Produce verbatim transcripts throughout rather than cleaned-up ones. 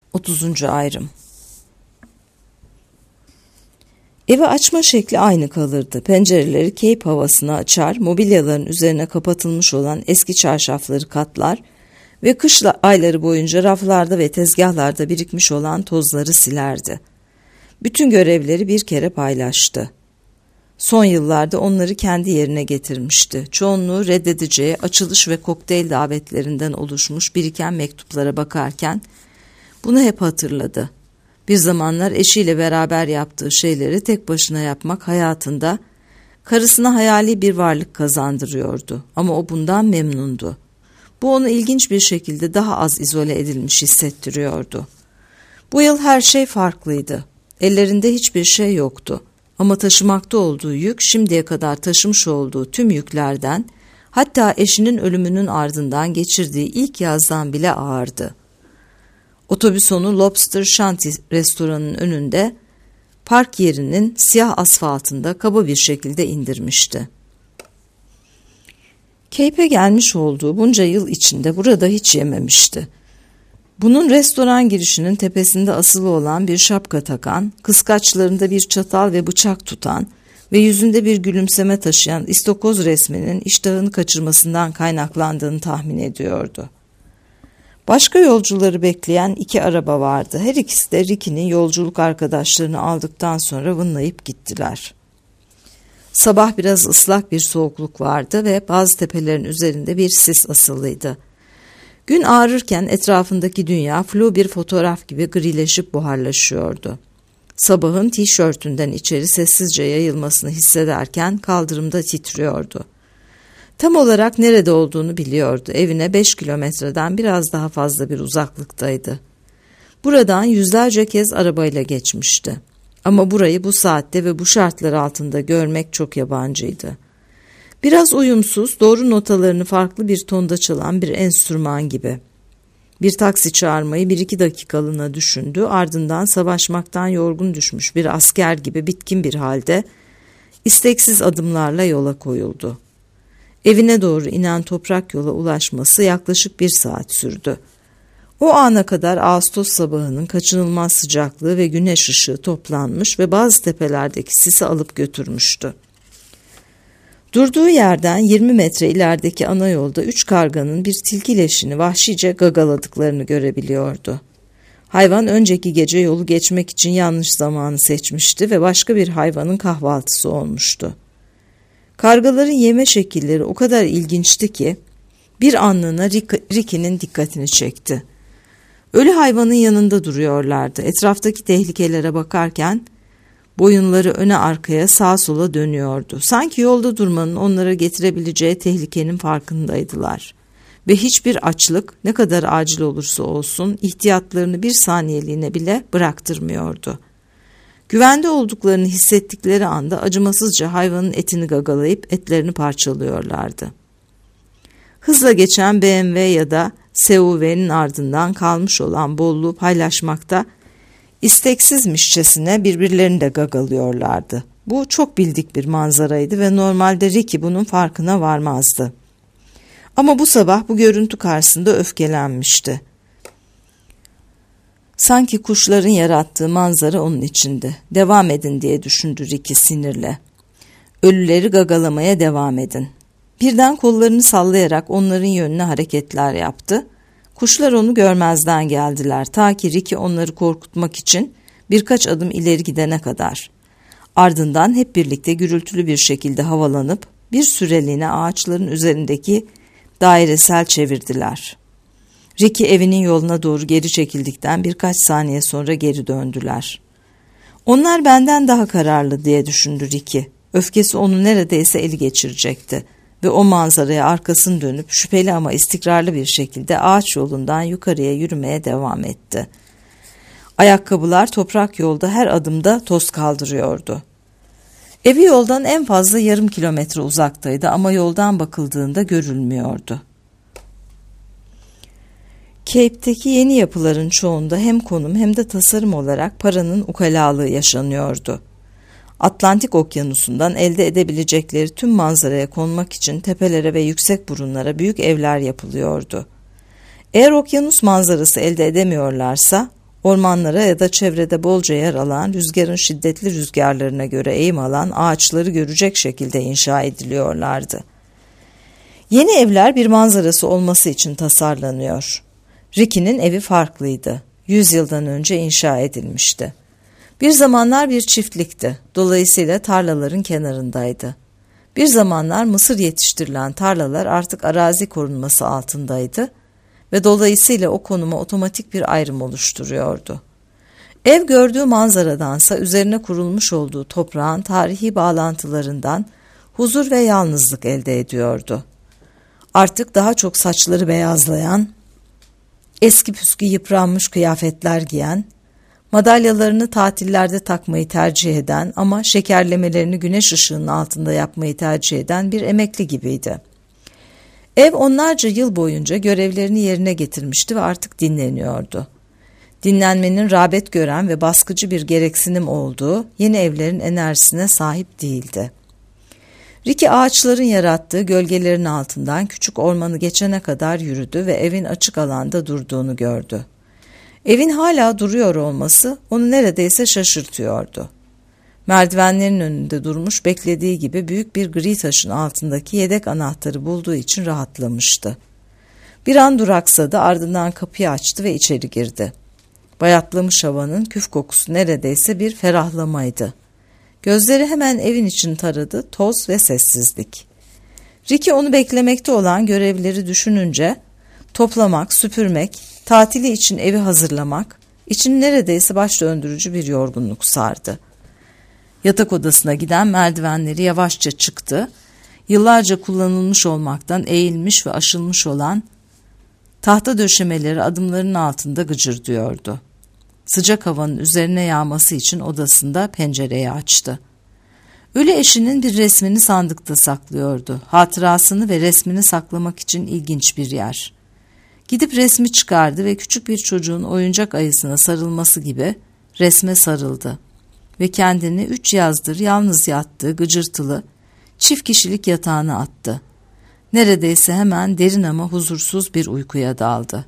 otuzuncu ayrım. Evi açma şekli aynı kalırdı. Pencereleri Cape havasına açar, mobilyaların üzerine kapatılmış olan eski çarşafları katlar ve kış ayları boyunca raflarda ve tezgahlarda birikmiş olan tozları silerdi. Bütün görevleri bir kere paylaştı. Son yıllarda onları kendi yerine getirmişti. Çoğunluğu reddedeceği açılış ve kokteyl davetlerinden oluşmuş biriken mektuplara bakarken bunu hep hatırladı. Bir zamanlar eşiyle beraber yaptığı şeyleri tek başına yapmak hayatında karısına hayali bir varlık kazandırıyordu. Ama o bundan memnundu. Bu onu ilginç bir şekilde daha az izole edilmiş hissettiriyordu. Bu yıl her şey farklıydı. Ellerinde hiçbir şey yoktu. Ama taşımakta olduğu yük şimdiye kadar taşımış olduğu tüm yüklerden, hatta eşinin ölümünün ardından geçirdiği ilk yazdan bile ağırdı. Otobüs onu Lobster Shanty restoranının önünde park yerinin siyah asfaltında kaba bir şekilde indirmişti. Cape'e gelmiş olduğu bunca yıl içinde burada hiç yememişti. Bunun restoran girişinin tepesinde asılı olan bir şapka takan, kıskaçlarında bir çatal ve bıçak tutan ve yüzünde bir gülümseme taşıyan istokoz resminin iştahını kaçırmasından kaynaklandığını tahmin ediyordu. Başka yolcuları bekleyen iki araba vardı. Her ikisi de Ricky'nin yolculuk arkadaşlarını aldıktan sonra vınlayıp gittiler. Sabah biraz ıslak bir soğukluk vardı ve bazı tepelerin üzerinde bir sis asılıydı. Gün ağarırken etrafındaki dünya flu bir fotoğraf gibi grileşip buharlaşıyordu. Sabahın tişörtünden içeri sessizce yayılmasını hissederken kaldırımda titriyordu. Tam olarak nerede olduğunu biliyordu. Evine beş kilometreden biraz daha fazla bir uzaklıktaydı. Buradan yüzlerce kez arabayla geçmişti. Ama burayı bu saatte ve bu şartlar altında görmek çok yabancıydı. Biraz uyumsuz, doğru notalarını farklı bir tonda çalan bir enstrüman gibi. Bir taksi çağırmayı bir iki dakikalığına düşündü, ardından savaşmaktan yorgun düşmüş bir asker gibi bitkin bir halde isteksiz adımlarla yola koyuldu. Evine doğru inen toprak yola ulaşması yaklaşık bir saat sürdü. O ana kadar Ağustos sabahının kaçınılmaz sıcaklığı ve güneş ışığı toplanmış ve bazı tepelerdeki sisi alıp götürmüştü. Durduğu yerden yirmi metre ilerideki ana yolda üç karganın bir tilki leşini vahşice gagaladıklarını görebiliyordu. Hayvan önceki gece yolu geçmek için yanlış zamanı seçmişti ve başka bir hayvanın kahvaltısı olmuştu. Kargaların yeme şekilleri o kadar ilginçti ki bir anlığına Ricky'nin dikkatini çekti. Ölü hayvanın yanında duruyorlardı. Etraftaki tehlikelere bakarken boyunları öne arkaya sağa sola dönüyordu. Sanki yolda durmanın onlara getirebileceği tehlikenin farkındaydılar. Ve hiçbir açlık ne kadar acil olursa olsun ihtiyatlarını bir saniyeliğine bile bıraktırmıyordu. Güvende olduklarını hissettikleri anda acımasızca hayvanın etini gagalayıp etlerini parçalıyorlardı. Hızla geçen B M W ya da S U V'nin ardından kalmış olan bolluğu paylaşmakta isteksizmişçesine birbirlerini de gagalıyorlardı. Bu çok bildik bir manzaraydı ve normalde Ricky bunun farkına varmazdı. Ama bu sabah bu görüntü karşısında öfkelenmişti. Sanki kuşların yarattığı manzara onun içindi. Devam edin diye düşündü Ricky sinirle. Ölüleri gagalamaya devam edin. Birden kollarını sallayarak onların yönüne hareketler yaptı. Kuşlar onu görmezden geldiler ta ki Ricky onları korkutmak için birkaç adım ileri gidene kadar. Ardından hep birlikte gürültülü bir şekilde havalanıp bir süreliğine ağaçların üzerindeki dairesel çevirdiler. Ricky evinin yoluna doğru geri çekildikten birkaç saniye sonra geri döndüler. Onlar benden daha kararlı diye düşündü Ricky. Öfkesi onu neredeyse eli geçirecekti. Ve o manzaraya arkasını dönüp şüpheli ama istikrarlı bir şekilde ağaç yolundan yukarıya yürümeye devam etti. Ayakkabılar toprak yolda her adımda toz kaldırıyordu. Evi yoldan en fazla yarım kilometre uzaktaydı ama yoldan bakıldığında görülmüyordu. Cape'teki yeni yapıların çoğunda hem konum hem de tasarım olarak paranın ukalalığı yaşanıyordu. Atlantik Okyanusu'ndan elde edebilecekleri tüm manzaraya konmak için tepelere ve yüksek burunlara büyük evler yapılıyordu. Eğer okyanus manzarası elde edemiyorlarsa Ormanlara ya da çevrede bolca yer alan, rüzgarın şiddetli rüzgarlarına göre eğim alan ağaçları görecek şekilde inşa ediliyorlardı. Yeni evler bir manzarası olması için tasarlanıyor. Ricky'nin evi farklıydı. Yüz yıldan önce inşa edilmişti. Bir zamanlar bir çiftlikti. Dolayısıyla tarlaların kenarındaydı. Bir zamanlar mısır yetiştirilen tarlalar artık arazi korunması altındaydı ve dolayısıyla o konuma otomatik bir ayrım oluşturuyordu. Ev gördüğü manzaradansa üzerine kurulmuş olduğu toprağın tarihi bağlantılarından huzur ve yalnızlık elde ediyordu. Artık daha çok saçları beyazlayan, eski püskü yıpranmış kıyafetler giyen, madalyalarını tatillerde takmayı tercih eden ama şekerlemelerini güneş ışığının altında yapmayı tercih eden bir emekli gibiydi. Ev onlarca yıl boyunca görevlerini yerine getirmişti ve artık dinleniyordu. Dinlenmenin rağbet gören ve baskıcı bir gereksinim olduğu yeni evlerin enerjisine sahip değildi. Ricky ağaçların yarattığı gölgelerin altından küçük ormanı geçene kadar yürüdü ve evin açık alanda durduğunu gördü. Evin hala duruyor olması onu neredeyse şaşırtıyordu. Merdivenlerin önünde durmuş, beklediği gibi büyük bir gri taşın altındaki yedek anahtarı bulduğu için rahatlamıştı. Bir an duraksadı, ardından kapıyı açtı ve içeri girdi. Bayatlamış havanın küf kokusu neredeyse bir ferahlamaydı. Gözleri hemen evin içini taradı, toz ve sessizlik. Ricky onu beklemekte olan görevleri düşününce, toplamak, süpürmek, tatili için evi hazırlamak, için neredeyse baş döndürücü bir yorgunluk sardı. Yatak odasına giden merdivenleri yavaşça çıktı, yıllarca kullanılmış olmaktan eğilmiş ve aşılmış olan tahta döşemeleri adımlarının altında gıcırdıyordu. Sıcak havanın üzerine yağması için odasında pencereyi açtı. Ölü eşinin bir resmini sandıkta saklıyordu. Hatırasını ve resmini saklamak için ilginç bir yer. Gidip resmi çıkardı ve küçük bir çocuğun oyuncak ayısına sarılması gibi resme sarıldı. Ve kendini üç yazdır yalnız yattığı gıcırtılı, çift kişilik yatağına attı. Neredeyse hemen derin ama huzursuz bir uykuya daldı.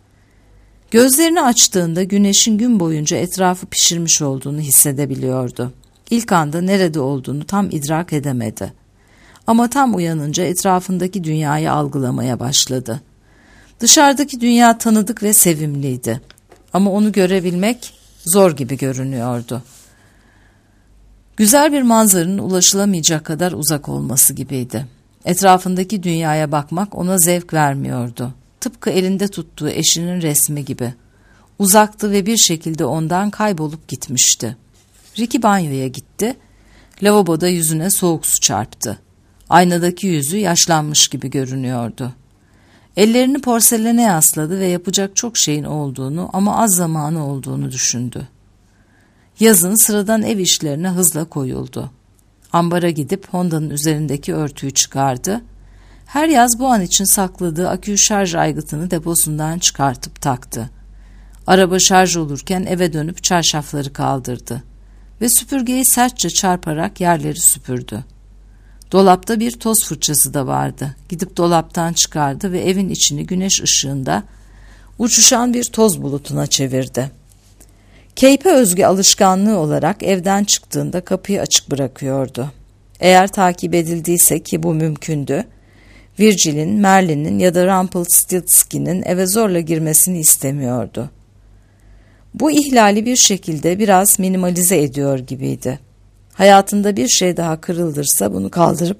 Gözlerini açtığında güneşin gün boyunca etrafı pişirmiş olduğunu hissedebiliyordu. İlk anda nerede olduğunu tam idrak edemedi. Ama tam uyanınca etrafındaki dünyayı algılamaya başladı. Dışarıdaki dünya tanıdık ve sevimliydi. Ama onu görebilmek zor gibi görünüyordu. Güzel bir manzaranın ulaşılamayacak kadar uzak olması gibiydi. Etrafındaki dünyaya bakmak ona zevk vermiyordu. Tıpkı elinde tuttuğu eşinin resmi gibi. Uzaktı ve bir şekilde ondan kaybolup gitmişti. Ricky banyoya gitti. Lavaboda yüzüne soğuk su çarptı. Aynadaki yüzü yaşlanmış gibi görünüyordu. Ellerini porselene yasladı ve yapacak çok şeyin olduğunu ama az zamanı olduğunu düşündü. Yazın sıradan ev işlerine hızla koyuldu. Ambara gidip Honda'nın üzerindeki örtüyü çıkardı. Her yaz bu an için sakladığı akü şarj aygıtını deposundan çıkartıp taktı. Araba şarj olurken eve dönüp çarşafları kaldırdı ve süpürgeyi sertçe çarparak yerleri süpürdü. Dolapta bir toz fırçası da vardı. Gidip dolaptan çıkardı ve evin içini güneş ışığında uçuşan bir toz bulutuna çevirdi. Cape'e özgü alışkanlığı olarak evden çıktığında kapıyı açık bırakıyordu. Eğer takip edildiyse ki bu mümkündü, Virgil'in, Merlin'in ya da Rumpelstiltskin'in eve zorla girmesini istemiyordu. Bu ihlali bir şekilde biraz minimalize ediyor gibiydi. Hayatında bir şey daha kırıldırsa bunu kaldırıp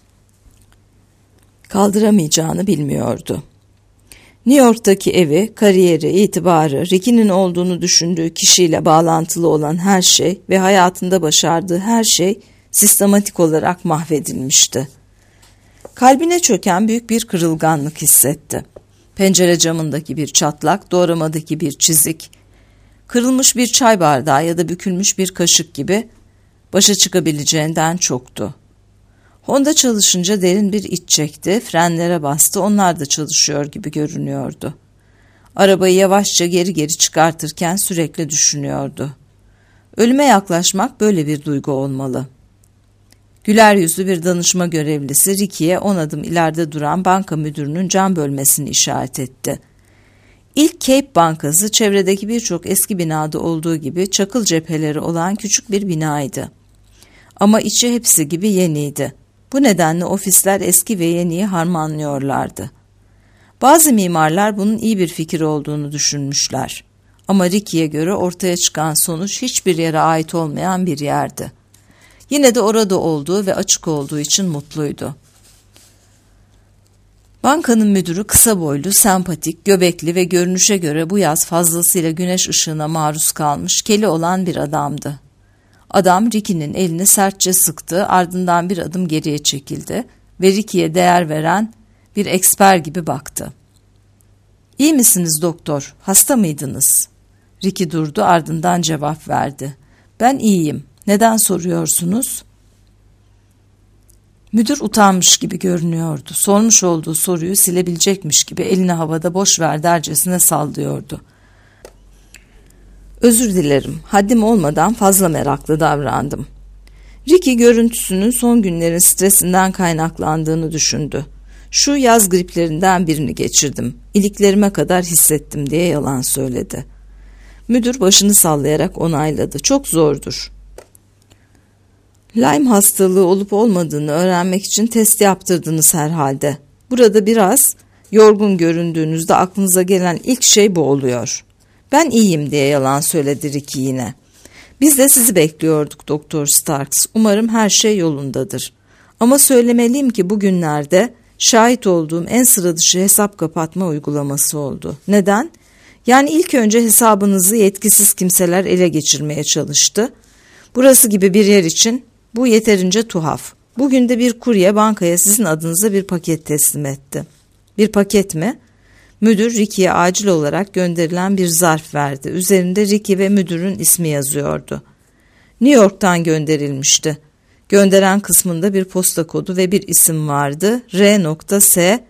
kaldıramayacağını bilmiyordu. New York'taki evi, kariyeri, itibarı, Ricky'nin olduğunu düşündüğü kişiyle bağlantılı olan her şey ve hayatında başardığı her şey sistematik olarak mahvedilmişti. Kalbine çöken büyük bir kırılganlık hissetti. Pencere camındaki bir çatlak, doğramadaki bir çizik, kırılmış bir çay bardağı ya da bükülmüş bir kaşık gibi başa çıkabileceğinden çoktu. Honda çalışınca derin bir iç çekti, frenlere bastı, onlar da çalışıyor gibi görünüyordu. Arabayı yavaşça geri geri çıkartırken sürekli düşünüyordu. Ölüme yaklaşmak böyle bir duygu olmalı. Güler yüzlü bir danışma görevlisi Ricky'ye on adım ileride duran banka müdürünün cam bölmesini işaret etti. İlk Cape Bankası çevredeki birçok eski binada olduğu gibi çakıl cepheleri olan küçük bir binaydı. Ama içi hepsi gibi yeniydi. Bu nedenle ofisler eski ve yeniyi harmanlıyorlardı. Bazı mimarlar bunun iyi bir fikir olduğunu düşünmüşler. Ama Ricky'ye göre ortaya çıkan sonuç hiçbir yere ait olmayan bir yerdi. Yine de orada olduğu ve açık olduğu için mutluydu. Bankanın müdürü kısa boylu, sempatik, göbekli ve görünüşe göre bu yaz fazlasıyla güneş ışığına maruz kalmış, keli olan bir adamdı. Adam Ricky'nin elini sertçe sıktı, ardından bir adım geriye çekildi ve Ricky'ye değer veren bir eksper gibi baktı. "İyi misiniz doktor? Hasta mıydınız?" Ricky durdu, ardından cevap verdi. "Ben iyiyim. Neden soruyorsunuz?" Müdür utanmış gibi görünüyordu. Sormuş olduğu soruyu silebilecekmiş gibi elini havada boş ver dercesine sallıyordu. "Özür dilerim. Haddim olmadan fazla meraklı davrandım." Ricky görüntüsünün son günlerin stresinden kaynaklandığını düşündü. "Şu yaz griplerinden birini geçirdim. İliklerime kadar hissettim" diye yalan söyledi. Müdür başını sallayarak onayladı. "Çok zordur. Lyme hastalığı olup olmadığını öğrenmek için test yaptırdınız herhalde. Burada biraz yorgun göründüğünüzde aklınıza gelen ilk şey bu oluyor." "Ben iyiyim" diye yalan söyledi Ricky yine. "Biz de sizi bekliyorduk Doktor Starks. Umarım her şey yolundadır. Ama söylemeliyim ki bugünlerde şahit olduğum en sıra dışı hesap kapatma uygulaması oldu. Neden? Yani ilk önce hesabınızı yetkisiz kimseler ele geçirmeye çalıştı. Burası gibi bir yer için bu yeterince tuhaf. Bugün de bir kurye bankaya sizin adınıza bir paket teslim etti." "Bir paket mi?" Müdür Ricky'ye acil olarak gönderilen bir zarf verdi. Üzerinde Ricky ve müdürün ismi yazıyordu. New York'tan gönderilmişti. Gönderen kısmında bir posta kodu ve bir isim vardı. R S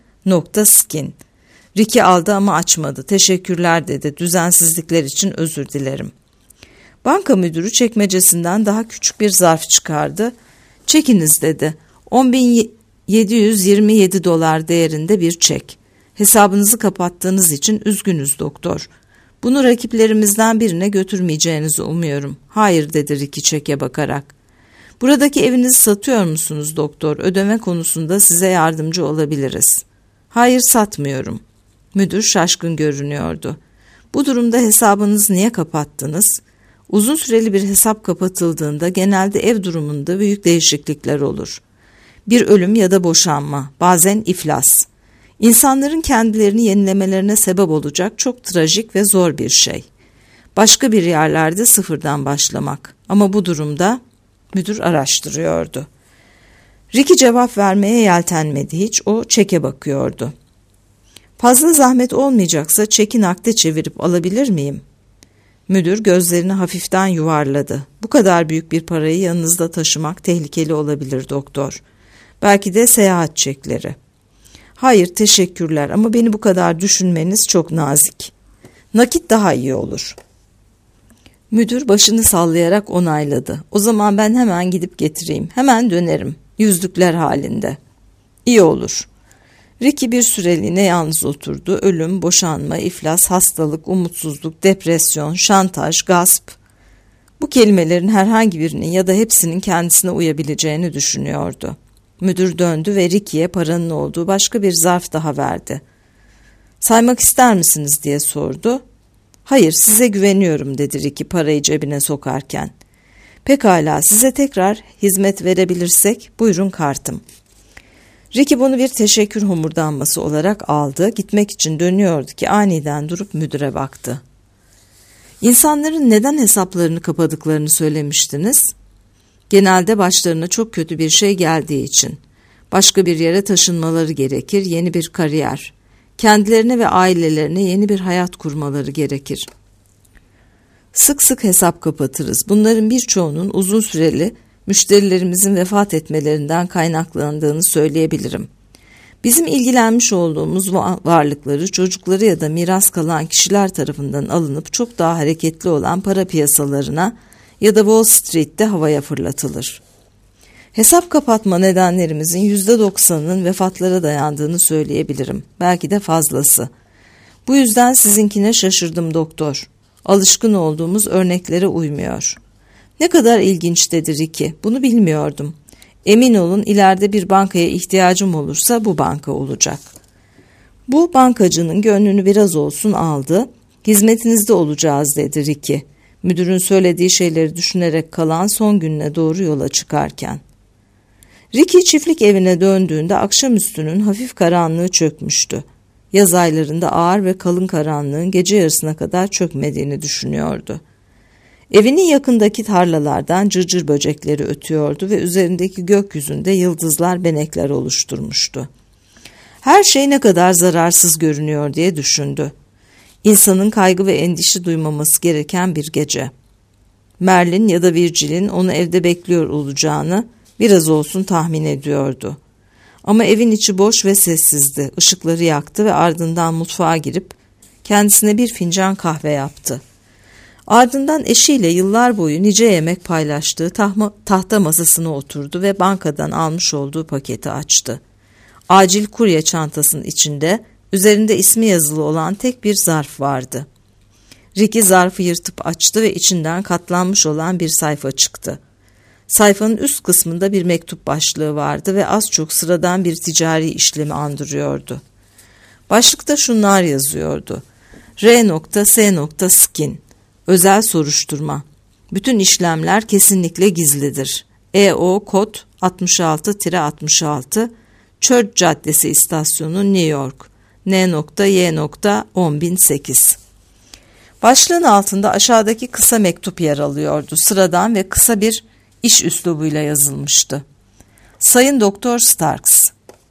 Skin. Ricky aldı ama açmadı. "Teşekkürler" dedi. "Düzensizlikler için özür dilerim." Banka müdürü çekmecesinden daha küçük bir zarf çıkardı. "Çekiniz" dedi. on bin yedi yüz yirmi yedi dolar değerinde bir çek. "Hesabınızı kapattığınız için üzgünüz doktor. Bunu rakiplerimizden birine götürmeyeceğinizi umuyorum." "Hayır" dedi Ricky çeke bakarak. "Buradaki evinizi satıyor musunuz doktor? Ödeme konusunda size yardımcı olabiliriz." "Hayır, satmıyorum." Müdür şaşkın görünüyordu. "Bu durumda hesabınızı niye kapattınız?" Uzun süreli bir hesap kapatıldığında genelde ev durumunda büyük değişiklikler olur. Bir ölüm ya da boşanma, bazen iflas. İnsanların kendilerini yenilemelerine sebep olacak çok trajik ve zor bir şey. Başka bir yerlerde sıfırdan başlamak. Ama bu durumda müdür araştırıyordu. Ricky cevap vermeye yeltenmedi hiç, o çeke bakıyordu. "Fazla zahmet olmayacaksa çeki nakde çevirip alabilir miyim?" Müdür gözlerini hafiften yuvarladı. "Bu kadar büyük bir parayı yanınızda taşımak tehlikeli olabilir doktor. Belki de seyahat çekleri." "Hayır, teşekkürler ama beni bu kadar düşünmeniz çok nazik. Nakit daha iyi olur." Müdür başını sallayarak onayladı. "O zaman ben hemen gidip getireyim. Hemen dönerim. Yüzlükler halinde." "İyi olur." Ricky bir süreliğine yalnız oturdu. Ölüm, boşanma, iflas, hastalık, umutsuzluk, depresyon, şantaj, gasp. Bu kelimelerin herhangi birinin ya da hepsinin kendisine uyabileceğini düşünüyordu. Müdür döndü ve Ricky'ye paranın olduğu başka bir zarf daha verdi. "Saymak ister misiniz?" diye sordu. "Hayır, size güveniyorum" dedi Ricky parayı cebine sokarken. "Pekala, size tekrar hizmet verebilirsek buyurun kartım." Ricky bunu bir teşekkür homurdanması olarak aldı. Gitmek için dönüyordu ki aniden durup müdüre baktı. "İnsanların neden hesaplarını kapadıklarını söylemiştiniz?" "Genelde başlarına çok kötü bir şey geldiği için. Başka bir yere taşınmaları gerekir, yeni bir kariyer. Kendilerine ve ailelerine yeni bir hayat kurmaları gerekir. Sık sık hesap kapatırız. Bunların birçoğunun uzun süreli müşterilerimizin vefat etmelerinden kaynaklandığını söyleyebilirim. Bizim ilgilenmiş olduğumuz varlıkları çocukları ya da miras kalan kişiler tarafından alınıp çok daha hareketli olan para piyasalarına ya da Wall Street'te havaya fırlatılır. Hesap kapatma nedenlerimizin yüzde doksanının vefatlara dayandığını söyleyebilirim. Belki de fazlası. Bu yüzden sizinkine şaşırdım doktor. Alışkın olduğumuz örneklere uymuyor. Ne kadar ilginç dedi Ricky. Bunu bilmiyordum. Emin olun ileride bir bankaya ihtiyacım olursa bu banka olacak. Bu bankacının gönlünü biraz olsun aldı. Hizmetinizde olacağız dedi Ricky. Müdürün söylediği şeyleri düşünerek kalan son gününe doğru yola çıkarken. Ricky çiftlik evine döndüğünde akşamüstünün hafif karanlığı çökmüştü. Yaz aylarında ağır ve kalın karanlığın gece yarısına kadar çökmediğini düşünüyordu. Evinin yakındaki tarlalardan cırcır böcekleri ötüyordu ve üzerindeki gökyüzünde yıldızlar benekler oluşturmuştu. Her şey ne kadar zararsız görünüyor diye düşündü. İnsanın kaygı ve endişe duymaması gereken bir gece. Merlin ya da Virgil'in onu evde bekliyor olacağını biraz olsun tahmin ediyordu. Ama evin içi boş ve sessizdi. Işıkları yaktı ve ardından mutfağa girip kendisine bir fincan kahve yaptı. Ardından eşiyle yıllar boyu nice yemek paylaştığı tahma, tahta masasına oturdu ve bankadan almış olduğu paketi açtı. Acil kurye çantasının içinde üzerinde ismi yazılı olan tek bir zarf vardı. Ricky zarfı yırtıp açtı ve içinden katlanmış olan bir sayfa çıktı. Sayfanın üst kısmında bir mektup başlığı vardı ve az çok sıradan bir ticari işlemi andırıyordu. Başlıkta şunlar yazıyordu. R S Skin Özel soruşturma. Bütün işlemler kesinlikle gizlidir. E O kod altmış altı altmış altı Church Caddesi İstasyonu New York. N Y on bin sekiz. Başlığın altında aşağıdaki kısa mektup yer alıyordu. Sıradan ve kısa bir iş üslubuyla yazılmıştı. Sayın Doktor Starks.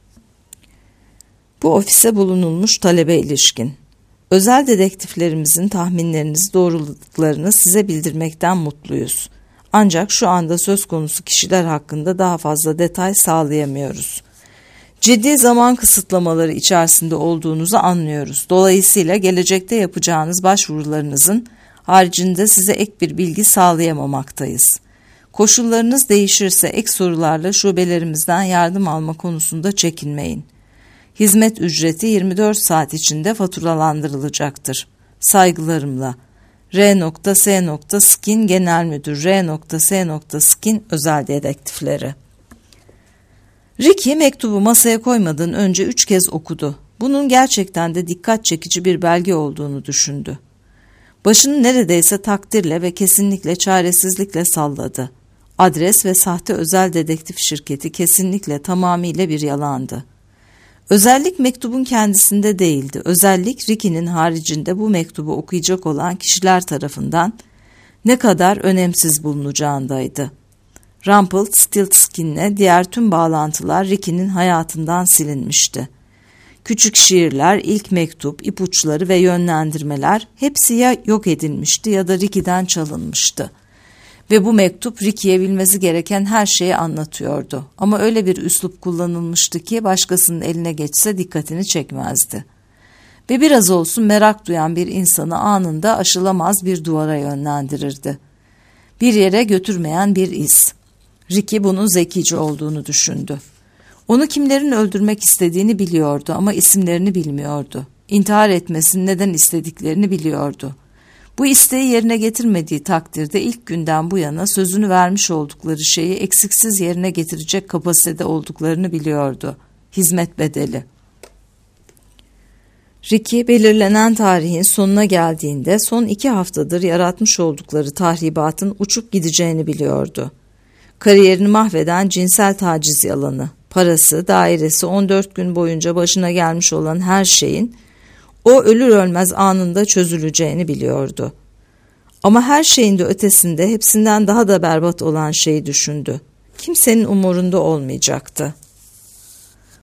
Bu ofise bulunulmuş talebe ilişkin. Özel dedektiflerimizin tahminlerinizi doğruladıklarını size bildirmekten mutluyuz. Ancak şu anda söz konusu kişiler hakkında daha fazla detay sağlayamıyoruz. Ciddi zaman kısıtlamaları içerisinde olduğunuzu anlıyoruz. Dolayısıyla gelecekte yapacağınız başvurularınızın haricinde size ek bir bilgi sağlayamamaktayız. Koşullarınız değişirse ek sorularla şubelerimizden yardım alma konusunda çekinmeyin. Hizmet ücreti yirmi dört saat içinde faturalandırılacaktır. Saygılarımla. R S Skin Genel Müdür R S Skin Özel Dedektifleri. Ricky mektubu masaya koymadan önce üç kez okudu. Bunun gerçekten de dikkat çekici bir belge olduğunu düşündü. Başını neredeyse takdirle ve kesinlikle çaresizlikle salladı. Adres ve sahte özel dedektif şirketi kesinlikle tamamıyla bir yalandı. Özellik mektubun kendisinde değildi. Özellik Ricky'nin haricinde bu mektubu okuyacak olan kişiler tarafından ne kadar önemsiz bulunacağındaydı. Rumpelstiltskin'le diğer tüm bağlantılar Ricky'nin hayatından silinmişti. Küçük şiirler, ilk mektup, ipuçları ve yönlendirmeler hepsi ya yok edilmişti ya da Ricky'den çalınmıştı. Ve bu mektup Ricky'ye bilmesi gereken her şeyi anlatıyordu. Ama öyle bir üslup kullanılmıştı ki başkasının eline geçse dikkatini çekmezdi. Ve biraz olsun merak duyan bir insanı anında aşılamaz bir duvara yönlendirirdi. Bir yere götürmeyen bir iz. Ricky bunun zekice olduğunu düşündü. Onu kimlerin öldürmek istediğini biliyordu ama isimlerini bilmiyordu. İntihar etmesini neden istediklerini biliyordu. Bu isteği yerine getirmediği takdirde ilk günden bu yana sözünü vermiş oldukları şeyi eksiksiz yerine getirecek kapasitede olduklarını biliyordu. Hizmet bedeli. Ricky belirlenen tarihin sonuna geldiğinde son iki haftadır yaratmış oldukları tahribatın uçup gideceğini biliyordu. Kariyerini mahveden cinsel taciz yalanı, parası, dairesi, on dört gün boyunca başına gelmiş olan her şeyin o ölür ölmez anında çözüleceğini biliyordu. Ama her şeyin de ötesinde hepsinden daha da berbat olan şeyi düşündü. Kimsenin umurunda olmayacaktı.